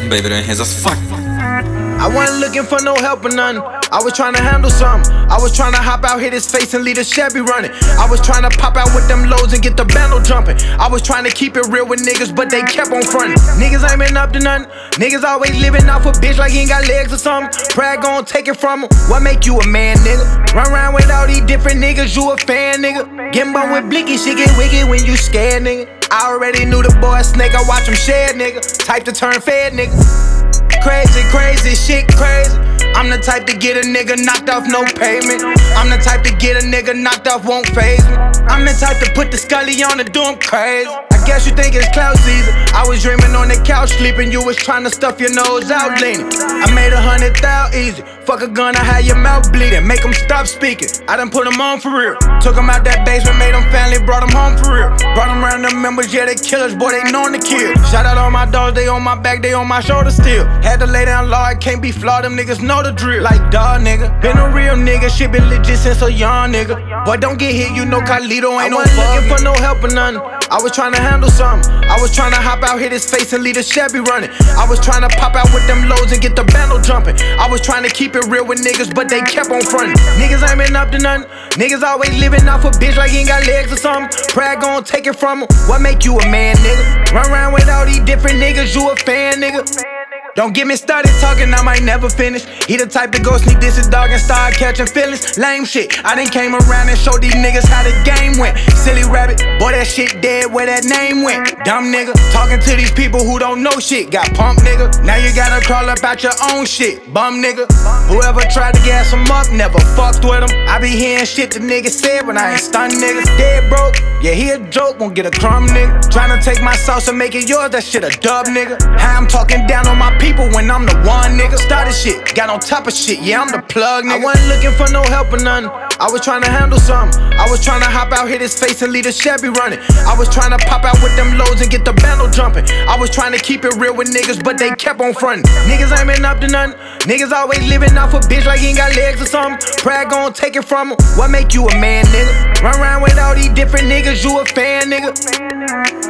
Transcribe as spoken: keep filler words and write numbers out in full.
Baby, them hands are fuck. I wasn't looking for no help or nothing. I was trying to handle something. I was trying to hop out, hit his face and leave the Chevy running. I was trying to pop out with them loads and get the bando jumping. I was trying to keep it real with niggas, but they kept on fronting. Niggas ain't been up to nothing. Niggas always living off a bitch like he ain't got legs or something. Pride gon' take it from him. What make you a man, nigga? Run around with all these different niggas, you a fan, nigga. Getting bone with blicky, shit get wicked when you scared, nigga. I already knew the boy a snake, I watch him shed, nigga. Type to turn fed, nigga. Crazy, crazy, shit crazy. I'm the type to get a nigga knocked off, no payment. I'm the type to get a nigga knocked off, won't faze me. I'm the type to put the scully on and do him crazy. I guess you think it's clout season. I was dreaming on the couch sleeping, you was trying to stuff your nose out leaning. I made a hundred thou easy. Fuck a gun, I had your mouth bleeding. Make them stop speaking. I done put them on for real. Took them out that basement, made them family, brought them home for real. Brought them around the members, yeah, they killers, boy, they known to kill. Shout out all my dogs, they on my back, they on my shoulder still. Had to lay down law, it can't be flawed, them niggas know the drill. Like dog, nigga. Been a real nigga, shit been legit since a young nigga. Boy, don't get hit, you know Carlito ain't no fuck. I wasn't looking for no help or nothing. I was trying to handle something. I was trying to hop out, hit his face and leave the Chevy running. I was trying to pop out with them loads and get the bando jumping. I was trying to keep it real with niggas, but they kept on fronting. Niggas ain't been up to nothing. Niggas always living off a bitch like he ain't got legs or something. Pride gon' take it from him. What make you a man, nigga? Run around with all these different niggas, you a fan, nigga. Don't get me started talking, I might never finish. He the type to go sneak this his dog and start catching feelings. Lame shit, I done came around and showed these niggas how the game went. Silly rabbit, boy that shit dead where that name went. Dumb nigga, talking to these people who don't know shit. Got pumped nigga, now you gotta crawl up out your own shit. Bum nigga, whoever tried to gas him up, never fucked with him. I be hearing shit the niggas said when I ain't stunned niggas. Dead broke, yeah he a joke, won't get a crumb nigga. Tryna take my sauce and make it yours, that shit a dub nigga. How I'm talking down on my people when I'm the one nigga. Started shit, got on top of shit, yeah I'm the plug nigga. I wasn't looking for no help or nothing. I was trying to handle something. I was trying to hop out, hit his face and leave the Chevy running. I was trying to pop out with them loads and get the bando jumping. I was trying to keep it real with niggas, but they kept on fronting. Niggas ain't been up to nothing. Niggas always living off a bitch like he ain't got legs or something. Pride gon' take it from him. What make you a man, nigga? Run around with all these different niggas, you a fan, nigga.